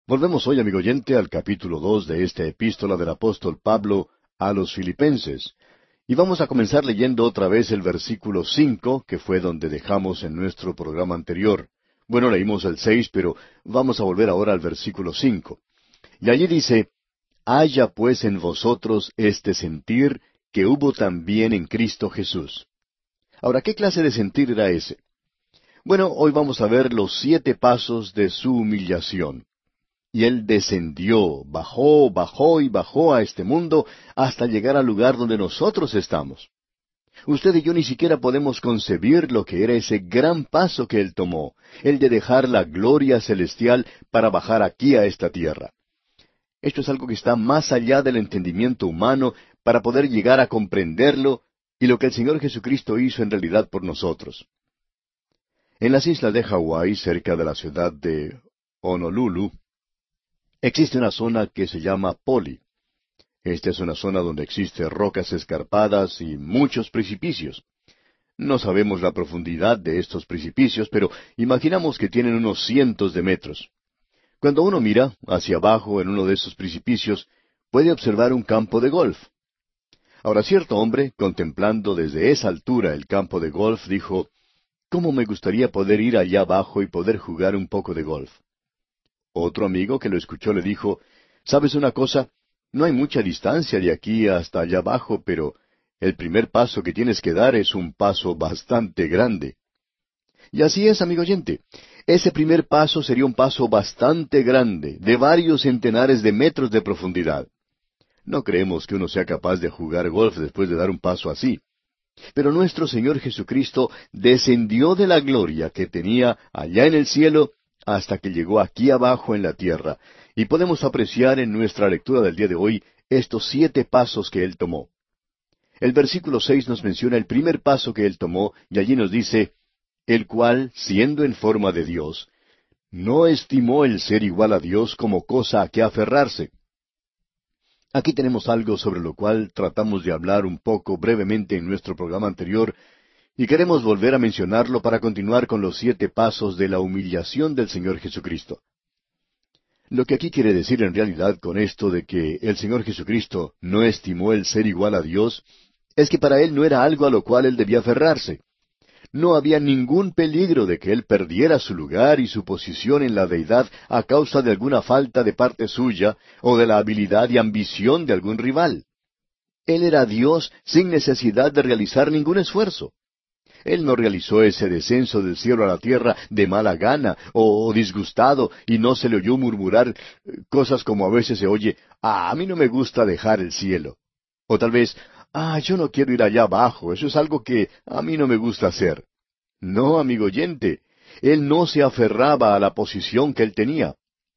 Volvemos hoy, amigo oyente, al capítulo 2 de esta epístola del apóstol Pablo a los Filipenses. Y vamos a comenzar leyendo otra vez el versículo 5, que fue donde dejamos en nuestro programa anterior. Bueno, leímos el 6, pero vamos a volver ahora al versículo 5. Y allí dice: Haya pues en vosotros este sentir que hubo también en Cristo Jesús. Ahora, ¿qué clase de sentir era ese? Bueno, hoy vamos a ver los 7 pasos de su humillación. Y Él descendió, bajó, bajó y bajó a este mundo hasta llegar al lugar donde nosotros estamos. Usted y yo ni siquiera podemos concebir lo que era ese gran paso que Él tomó, el de dejar la gloria celestial para bajar aquí a esta tierra. Esto es algo que está más allá del entendimiento humano para poder llegar a comprenderlo y lo que el Señor Jesucristo hizo en realidad por nosotros. En las islas de Hawái, cerca de la ciudad de Honolulu, existe una zona que se llama Poli. Esta es una zona donde existen rocas escarpadas y muchos precipicios. No sabemos la profundidad de estos precipicios, pero imaginamos que tienen unos cientos de metros. Cuando uno mira hacia abajo en uno de esos precipicios, puede observar un campo de golf. Ahora, cierto hombre, contemplando desde esa altura el campo de golf, dijo: «¿Cómo me gustaría poder ir allá abajo y poder jugar un poco de golf?» Otro amigo que lo escuchó le dijo: «¿Sabes una cosa? No hay mucha distancia de aquí hasta allá abajo, pero el primer paso que tienes que dar es un paso bastante grande». Y así es, amigo oyente. Ese primer paso sería un paso bastante grande, de varios centenares de metros de profundidad. No creemos que uno sea capaz de jugar golf después de dar un paso así. Pero nuestro Señor Jesucristo descendió de la gloria que tenía allá en el cielo hasta que llegó aquí abajo en la tierra, y podemos apreciar en nuestra lectura del día de hoy estos 7 pasos que Él tomó. El versículo 6 nos menciona el primer paso que Él tomó, y allí nos dice: «El cual, siendo en forma de Dios, no estimó el ser igual a Dios como cosa a que aferrarse». Aquí tenemos algo sobre lo cual tratamos de hablar un poco brevemente en nuestro programa anterior, y queremos volver a mencionarlo para continuar con los 7 pasos de la humillación del Señor Jesucristo. Lo que aquí quiere decir en realidad con esto de que el Señor Jesucristo no estimó el ser igual a Dios, es que para Él no era algo a lo cual Él debía aferrarse. No había ningún peligro de que Él perdiera su lugar y su posición en la deidad a causa de alguna falta de parte suya o de la habilidad y ambición de algún rival. Él era Dios sin necesidad de realizar ningún esfuerzo. Él no realizó ese descenso del cielo a la tierra de mala gana o disgustado, y no se le oyó murmurar cosas como a veces se oye: «A mí no me gusta dejar el cielo». O tal vez: «Yo no quiero ir allá abajo, eso es algo que a mí no me gusta hacer». No, amigo oyente, Él no se aferraba a la posición que Él tenía.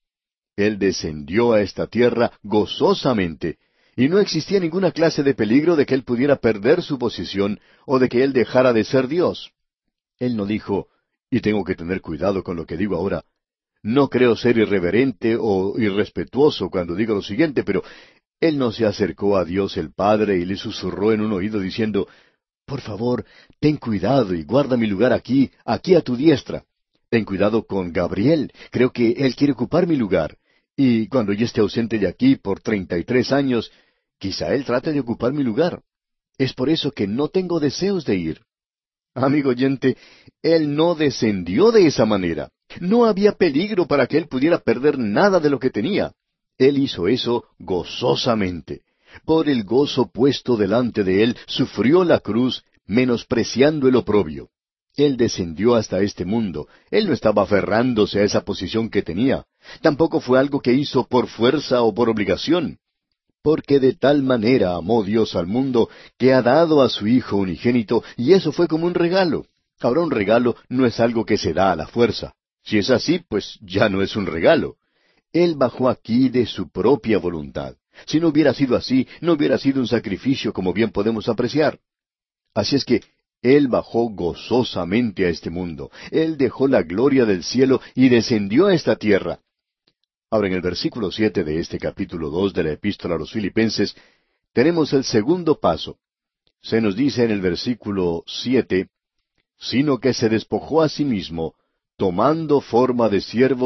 Él descendió a esta tierra gozosamente, y no existía ninguna clase de peligro de que Él pudiera perder su posición o de que Él dejara de ser Dios. Él no dijo: «Y tengo que tener cuidado con lo que digo ahora. No creo ser irreverente o irrespetuoso cuando digo lo siguiente», pero Él no se acercó a Dios el Padre y le susurró en un oído diciendo: «Por favor, ten cuidado y guarda mi lugar aquí, aquí a tu diestra. Ten cuidado con Gabriel, creo que él quiere ocupar mi lugar. Y cuando yo esté ausente de aquí por 33 años, quizá él trate de ocupar mi lugar. Es por eso que no tengo deseos de ir». Amigo oyente, Él no descendió de esa manera. No había peligro para que Él pudiera perder nada de lo que tenía. Él hizo eso gozosamente. Por el gozo puesto delante de Él, sufrió la cruz, menospreciando el oprobio. Él descendió hasta este mundo. Él no estaba aferrándose a esa posición que tenía. Tampoco fue algo que hizo por fuerza o por obligación. Porque de tal manera amó Dios al mundo, que ha dado a su Hijo unigénito, y eso fue como un regalo. Ahora, un regalo no es algo que se da a la fuerza. Si es así, pues ya no es un regalo. Él bajó aquí de su propia voluntad. Si no hubiera sido así, no hubiera sido un sacrificio, como bien podemos apreciar. Así es que Él bajó gozosamente a este mundo. Él dejó la gloria del cielo y descendió a esta tierra. Ahora, en el versículo 7 de este capítulo 2 de la Epístola a los Filipenses, tenemos el segundo paso. Se nos dice en el versículo 7: «Sino que se despojó a sí mismo, tomando forma de siervo,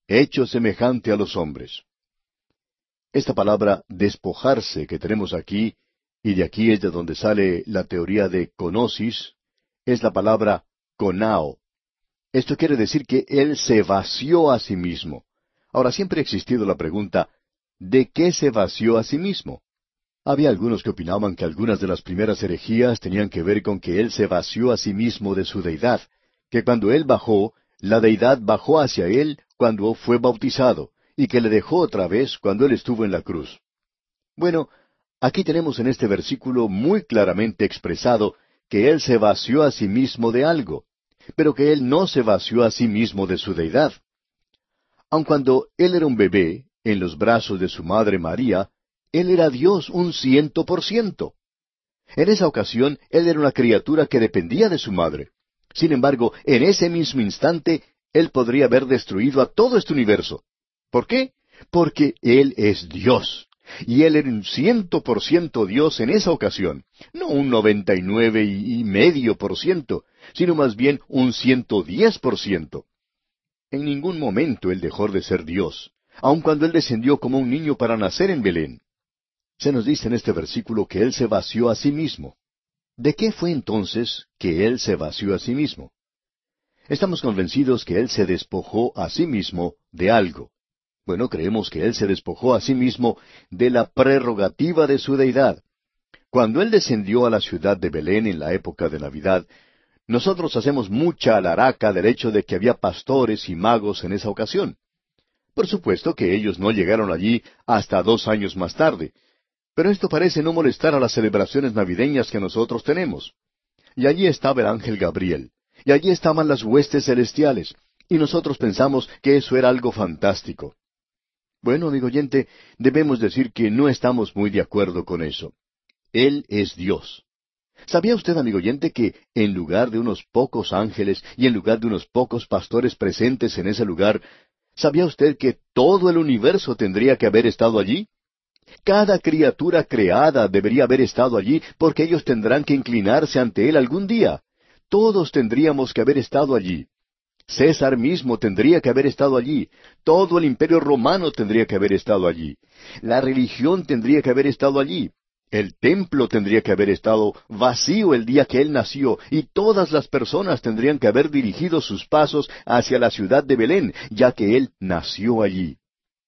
hecho semejante a los hombres. Esta palabra despojarse que tenemos aquí, y de aquí es de donde sale la teoría de conosis, es la palabra conao. Esto quiere decir que Él se vació a sí mismo. Ahora, siempre ha existido la pregunta, ¿de qué se vació a sí mismo? Había algunos que opinaban que algunas de las primeras herejías tenían que ver con que Él se vació a sí mismo de su deidad, que cuando Él bajó, la deidad bajó hacia Él cuando fue bautizado, y que le dejó otra vez cuando Él estuvo en la cruz. Bueno, aquí tenemos en este versículo muy claramente expresado que Él se vació a sí mismo de algo, pero que Él no se vació a sí mismo de su deidad. Aun cuando Él era un bebé, en los brazos de su madre María, Él era Dios 100%. En esa ocasión, Él era una criatura que dependía de su madre. Sin embargo, en ese mismo instante, Él podría haber destruido a todo este universo. ¿Por qué? Porque Él es Dios. Y Él era un 100% Dios en esa ocasión. No un 99,5%, sino más bien un 110%. En ningún momento Él dejó de ser Dios, aun cuando Él descendió como un niño para nacer en Belén. Se nos dice en este versículo que Él se vació a sí mismo. ¿De qué fue entonces que Él se vació a sí mismo? Estamos convencidos que Él se despojó a sí mismo de algo. Bueno, creemos que Él se despojó a sí mismo de la prerrogativa de su deidad. Cuando Él descendió a la ciudad de Belén en la época de Navidad, nosotros hacemos mucha alaraca del hecho de que había pastores y magos en esa ocasión. Por supuesto que ellos no llegaron allí hasta 2 años más tarde, pero esto parece no molestar a las celebraciones navideñas que nosotros tenemos. Y allí estaba el ángel Gabriel, y allí estaban las huestes celestiales, y nosotros pensamos que eso era algo fantástico. Bueno, amigo oyente, debemos decir que no estamos muy de acuerdo con eso. Él es Dios. ¿Sabía usted, amigo oyente, que en lugar de unos pocos ángeles y en lugar de unos pocos pastores presentes en ese lugar, ¿sabía usted que todo el universo tendría que haber estado allí? Cada criatura creada debería haber estado allí porque ellos tendrán que inclinarse ante Él algún día. Todos tendríamos que haber estado allí. César mismo tendría que haber estado allí. Todo el imperio romano tendría que haber estado allí. La religión tendría que haber estado allí. El templo tendría que haber estado vacío el día que Él nació, y todas las personas tendrían que haber dirigido sus pasos hacia la ciudad de Belén, ya que Él nació allí.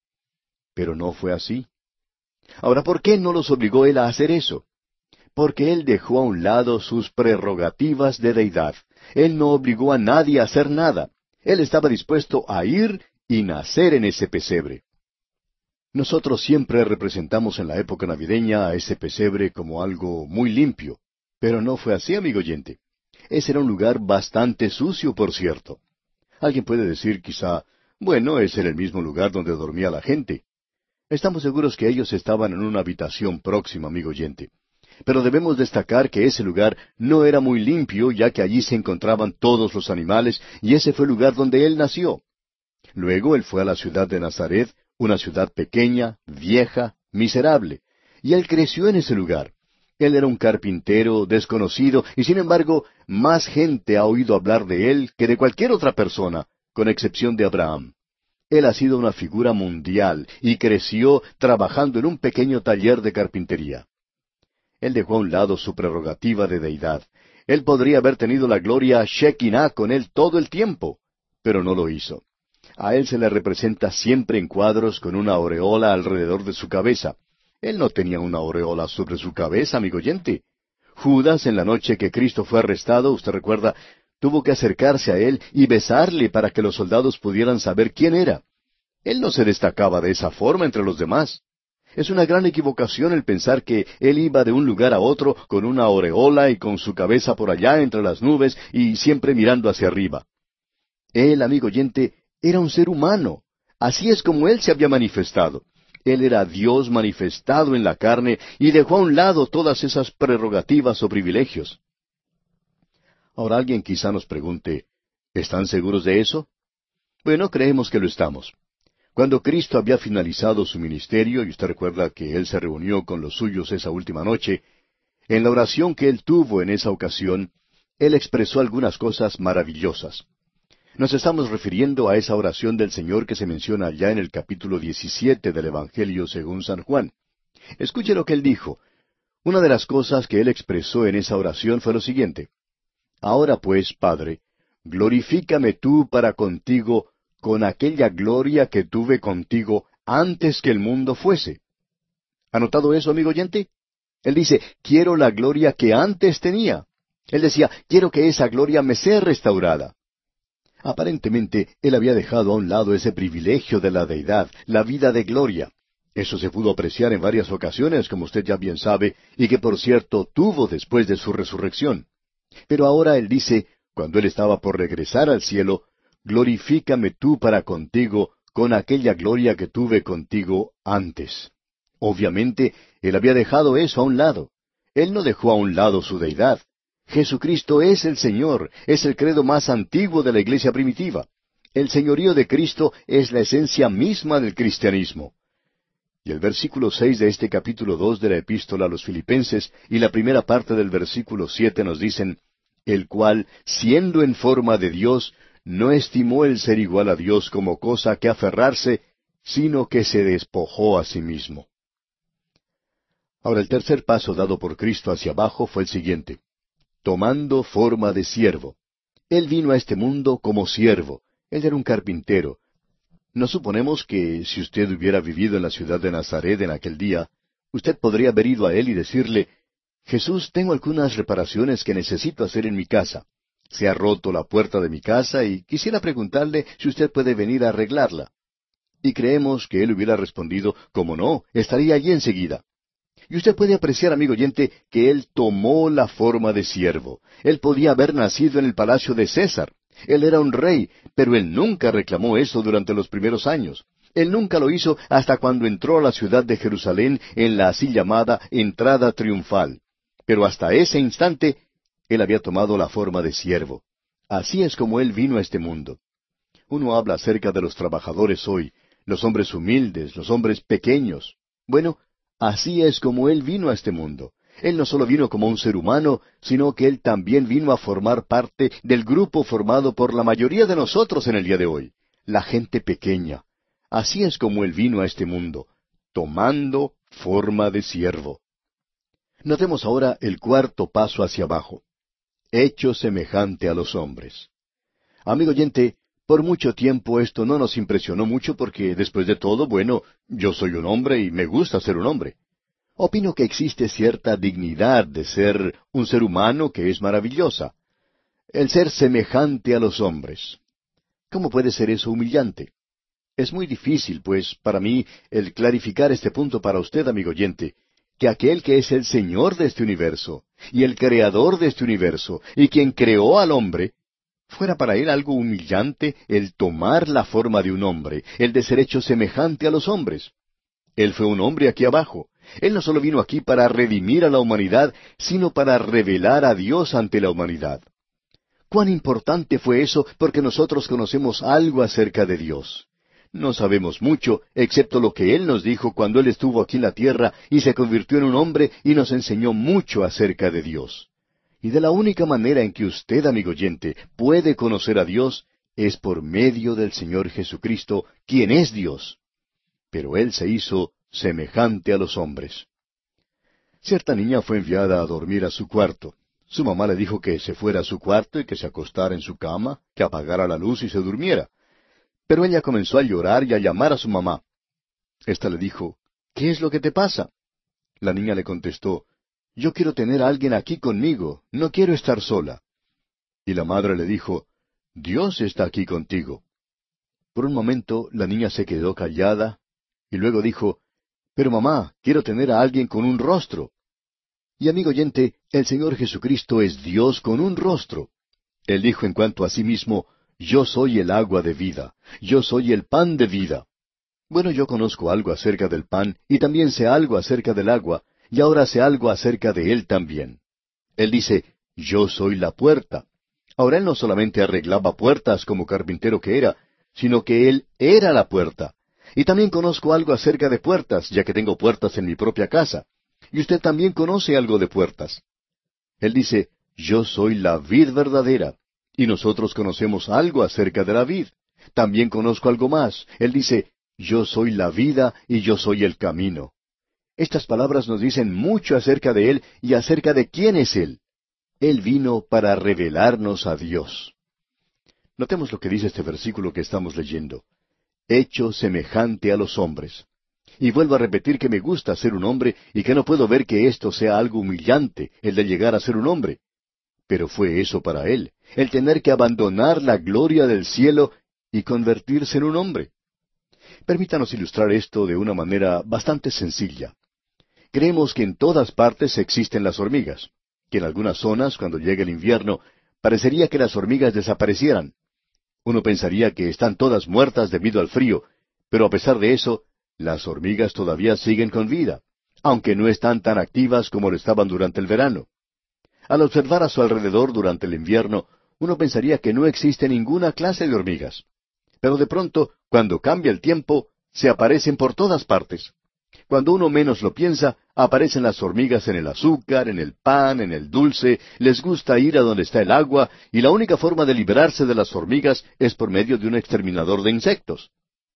Pero no fue así. Ahora, ¿por qué no los obligó Él a hacer eso? Porque Él dejó a un lado sus prerrogativas de deidad. Él no obligó a nadie a hacer nada. Él estaba dispuesto a ir y nacer en ese pesebre. Nosotros siempre representamos en la época navideña a ese pesebre como algo muy limpio. Pero no fue así, amigo oyente. Ese era un lugar bastante sucio, por cierto. Alguien puede decir quizá, bueno, ese era el mismo lugar donde dormía la gente. Estamos seguros que ellos estaban en una habitación próxima, amigo oyente. Pero debemos destacar que ese lugar no era muy limpio, ya que allí se encontraban todos los animales, y ese fue el lugar donde Él nació. Luego Él fue a la ciudad de Nazaret, una ciudad pequeña, vieja, miserable, y Él creció en ese lugar. Él era un carpintero desconocido, y sin embargo, más gente ha oído hablar de Él que de cualquier otra persona, con excepción de Abraham. Él ha sido una figura mundial, y creció trabajando en un pequeño taller de carpintería. Él dejó a un lado su prerrogativa de deidad. Él podría haber tenido la gloria Shekinah con Él todo el tiempo, pero no lo hizo. A Él se le representa siempre en cuadros con una aureola alrededor de su cabeza. Él no tenía una aureola sobre su cabeza, amigo oyente. Judas, en la noche que Cristo fue arrestado, usted recuerda, tuvo que acercarse a Él y besarle para que los soldados pudieran saber quién era. Él no se destacaba de esa forma entre los demás. Es una gran equivocación el pensar que Él iba de un lugar a otro con una aureola y con su cabeza por allá entre las nubes y siempre mirando hacia arriba. Él, amigo oyente, era un ser humano. Así es como Él se había manifestado. Él era Dios manifestado en la carne y dejó a un lado todas esas prerrogativas o privilegios. Ahora alguien quizá nos pregunte, ¿están seguros de eso? Bueno, creemos que lo estamos. Cuando Cristo había finalizado su ministerio, y usted recuerda que Él se reunió con los suyos esa última noche, en la oración que Él tuvo en esa ocasión, Él expresó algunas cosas maravillosas. Nos estamos refiriendo a esa oración del Señor que se menciona allá en el capítulo 17 del Evangelio según San Juan. Escuche lo que él dijo. Una de las cosas que él expresó en esa oración fue lo siguiente: Ahora pues, Padre, glorifícame tú para contigo con aquella gloria que tuve contigo antes que el mundo fuese. ¿Ha notado eso, amigo oyente? Él dice, quiero la gloria que antes tenía. Él decía, quiero que esa gloria me sea restaurada. Aparentemente, él había dejado a un lado ese privilegio de la deidad, la vida de gloria. Eso se pudo apreciar en varias ocasiones, como usted ya bien sabe, y que por cierto tuvo después de su resurrección. Pero ahora él dice, cuando él estaba por regresar al cielo, glorifícame tú para contigo con aquella gloria que tuve contigo antes. Obviamente, él había dejado eso a un lado. Él no dejó a un lado su deidad. Jesucristo es el Señor, es el credo más antiguo de la iglesia primitiva. El señorío de Cristo es la esencia misma del cristianismo. Y el versículo 6 de este capítulo 2 de la epístola a los Filipenses y la primera parte del versículo 7 nos dicen, el cual, siendo en forma de Dios, no estimó el ser igual a Dios como cosa que aferrarse, sino que se despojó a sí mismo. Ahora, el tercer paso dado por Cristo hacia abajo fue el siguiente: tomando forma de siervo. Él vino a este mundo como siervo. Él era un carpintero. No suponemos que si usted hubiera vivido en la ciudad de Nazaret en aquel día, usted podría haber ido a él y decirle, Jesús, tengo algunas reparaciones que necesito hacer en mi casa. Se ha roto la puerta de mi casa y quisiera preguntarle si usted puede venir a arreglarla. Y creemos que él hubiera respondido, como no, estaría allí enseguida. Y usted puede apreciar, amigo oyente, que él tomó la forma de siervo. Él podía haber nacido en el palacio de César. Él era un rey, pero él nunca reclamó eso durante los primeros años. Él nunca lo hizo hasta cuando entró a la ciudad de Jerusalén en la así llamada entrada triunfal. Pero hasta ese instante, él había tomado la forma de siervo. Así es como él vino a este mundo. Uno habla acerca de los trabajadores hoy, los hombres humildes, los hombres pequeños. Bueno, así es como él vino a este mundo. Él no solo vino como un ser humano, sino que él también vino a formar parte del grupo formado por la mayoría de nosotros en el día de hoy, la gente pequeña. Así es como él vino a este mundo, tomando forma de siervo. Notemos ahora el cuarto paso hacia abajo: hecho semejante a los hombres. Amigo oyente, por mucho tiempo esto no nos impresionó mucho porque, después de todo, bueno, yo soy un hombre y me gusta ser un hombre. Opino que existe cierta dignidad de ser un ser humano que es maravillosa. El ser semejante a los hombres. ¿Cómo puede ser eso humillante? Es muy difícil, pues, para mí, el clarificar este punto para usted, amigo oyente, que aquel que es el Señor de este universo, y el Creador de este universo, y quien creó al hombre, fuera para él algo humillante el tomar la forma de un hombre, el de ser hecho semejante a los hombres. Él fue un hombre aquí abajo. Él no solo vino aquí para redimir a la humanidad, sino para revelar a Dios ante la humanidad. ¿Cuán importante fue eso porque nosotros conocemos algo acerca de Dios? No sabemos mucho, excepto lo que Él nos dijo cuando Él estuvo aquí en la tierra y se convirtió en un hombre y nos enseñó mucho acerca de Dios. Y de la única manera en que usted, amigo oyente, puede conocer a Dios es por medio del Señor Jesucristo, quien es Dios. Pero Él se hizo semejante a los hombres. Cierta niña fue enviada a dormir a su cuarto. Su mamá le dijo que se fuera a su cuarto y que se acostara en su cama, que apagara la luz y se durmiera. Pero ella comenzó a llorar y a llamar a su mamá. Esta le dijo, ¿qué es lo que te pasa? La niña le contestó, yo quiero tener a alguien aquí conmigo, no quiero estar sola. Y la madre le dijo, Dios está aquí contigo. Por un momento la niña se quedó callada y luego dijo, pero mamá, quiero tener a alguien con un rostro. Y amigo oyente, el Señor Jesucristo es Dios con un rostro. Él dijo en cuanto a sí mismo, yo soy el agua de vida, yo soy el pan de vida. Bueno, yo conozco algo acerca del pan y también sé algo acerca del agua, y ahora sé algo acerca de Él también. Él dice, yo soy la puerta. Ahora Él no solamente arreglaba puertas como carpintero que era, sino que Él era la puerta. Y también conozco algo acerca de puertas, ya que tengo puertas en mi propia casa. Y usted también conoce algo de puertas. Él dice, yo soy la vid verdadera, Y nosotros conocemos algo acerca de la vid. También conozco algo más. Él dice, yo soy la vida y yo soy el camino. Estas palabras nos dicen mucho acerca de Él y acerca de quién es Él. Él vino para revelarnos a Dios. Notemos lo que dice este versículo que estamos leyendo. Hecho semejante a los hombres. Y vuelvo a repetir que me gusta ser un hombre y que no puedo ver que esto sea algo humillante, el de llegar a ser un hombre. Pero fue eso para él, el tener que abandonar la gloria del cielo y convertirse en un hombre. Permítanos ilustrar esto de una manera bastante sencilla. Creemos que en todas partes existen las hormigas, que en algunas zonas, cuando llega el invierno, parecería que las hormigas desaparecieran. Uno pensaría que están todas muertas debido al frío, pero a pesar de eso, las hormigas todavía siguen con vida, aunque no están tan activas como lo estaban durante el verano. Al observar a su alrededor durante el invierno, uno pensaría que no existe ninguna clase de hormigas. Pero de pronto, cuando cambia el tiempo, se aparecen por todas partes. Cuando uno menos lo piensa, aparecen las hormigas en el azúcar, en el pan, en el dulce, les gusta ir a donde está el agua, y la única forma de librarse de las hormigas es por medio de un exterminador de insectos.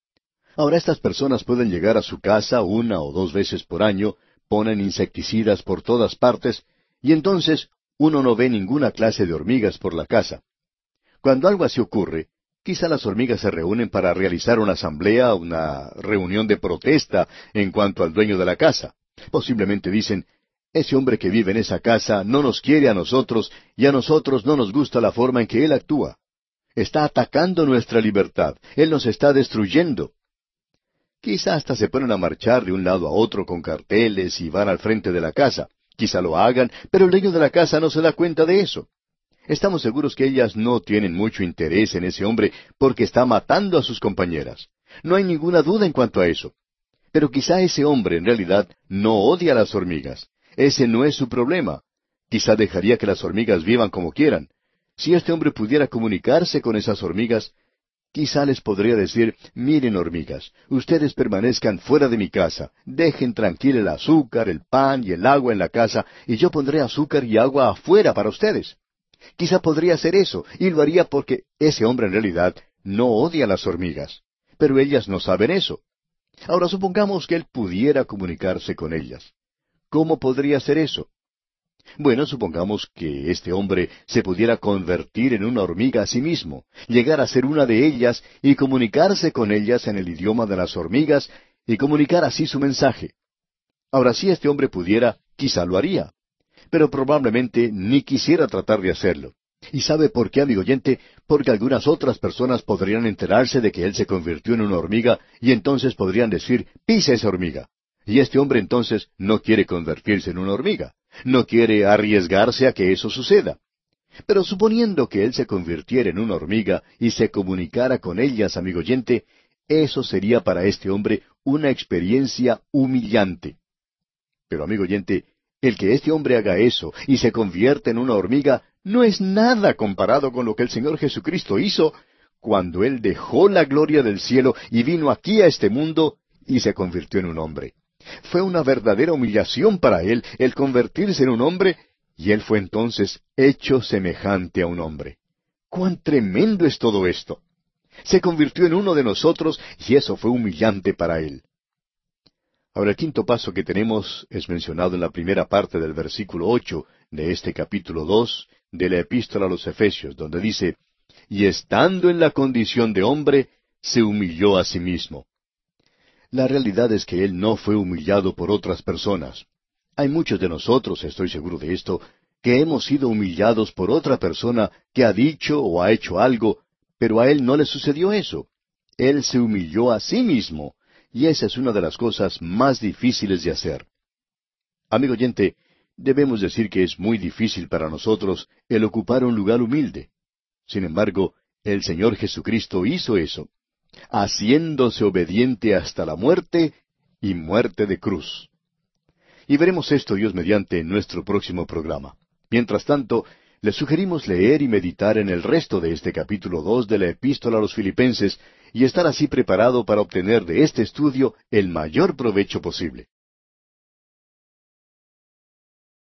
Ahora estas personas pueden llegar a su casa 1 o 2 veces por año, ponen insecticidas por todas partes, y entonces uno no ve ninguna clase de hormigas por la casa. Cuando algo así ocurre, quizá las hormigas se reúnen para realizar una asamblea, una reunión de protesta en cuanto al dueño de la casa. Posiblemente dicen, ese hombre que vive en esa casa no nos quiere a nosotros y a nosotros no nos gusta la forma en que él actúa. Está atacando nuestra libertad. Él nos está destruyendo. Quizá hasta se ponen a marchar de un lado a otro con carteles y van al frente de la casa. Quizá lo hagan, pero el dueño de la casa no se da cuenta de eso. Estamos seguros que ellas no tienen mucho interés en ese hombre porque está matando a sus compañeras. No hay ninguna duda en cuanto a eso. Pero quizá ese hombre en realidad no odia a las hormigas. Ese no es su problema. Quizá dejaría que las hormigas vivan como quieran. Si este hombre pudiera comunicarse con esas hormigas, quizá les podría decir, miren hormigas, ustedes permanezcan fuera de mi casa, dejen tranquilo el azúcar, el pan y el agua en la casa, y yo pondré azúcar y agua afuera para ustedes. Quizá podría hacer eso, y lo haría porque ese hombre en realidad no odia a las hormigas. Pero ellas no saben eso. Ahora supongamos que él pudiera comunicarse con ellas. ¿Cómo podría hacer eso? Bueno, supongamos que este hombre se pudiera convertir en una hormiga a sí mismo, llegar a ser una de ellas y comunicarse con ellas en el idioma de las hormigas y comunicar así su mensaje. Ahora, si este hombre pudiera, quizá lo haría, pero probablemente ni quisiera tratar de hacerlo. ¿Y sabe por qué, amigo oyente? Porque algunas otras personas podrían enterarse de que él se convirtió en una hormiga y entonces podrían decir, pisa esa hormiga. Y este hombre entonces no quiere convertirse en una hormiga. No quiere arriesgarse a que eso suceda. Pero suponiendo que él se convirtiera en una hormiga y se comunicara con ellas, amigo oyente, eso sería para este hombre una experiencia humillante. Pero, amigo oyente, el que este hombre haga eso y se convierta en una hormiga no es nada comparado con lo que el Señor Jesucristo hizo cuando Él dejó la gloria del cielo y vino aquí a este mundo y se convirtió en un hombre. Fue una verdadera humillación para Él el convertirse en un hombre, y Él fue entonces hecho semejante a un hombre. ¡Cuán tremendo es todo esto! Se convirtió en uno de nosotros, y eso fue humillante para Él. Ahora el quinto paso que tenemos es mencionado en la primera parte del versículo 8 de este capítulo 2 de la Epístola a los Efesios, donde dice, y estando en la condición de hombre, se humilló a sí mismo. La realidad es que Él no fue humillado por otras personas. Hay muchos de nosotros, estoy seguro de esto, que hemos sido humillados por otra persona que ha dicho o ha hecho algo, pero a Él no le sucedió eso. Él se humilló a sí mismo, y esa es una de las cosas más difíciles de hacer. Amigo oyente, debemos decir que es muy difícil para nosotros el ocupar un lugar humilde. Sin embargo, el Señor Jesucristo hizo eso, haciéndose obediente hasta la muerte y muerte de cruz. Y veremos esto, Dios mediante, en nuestro próximo programa. Mientras tanto, les sugerimos leer y meditar en el resto de este capítulo 2 de la Epístola a los Filipenses y estar así preparado para obtener de este estudio el mayor provecho posible.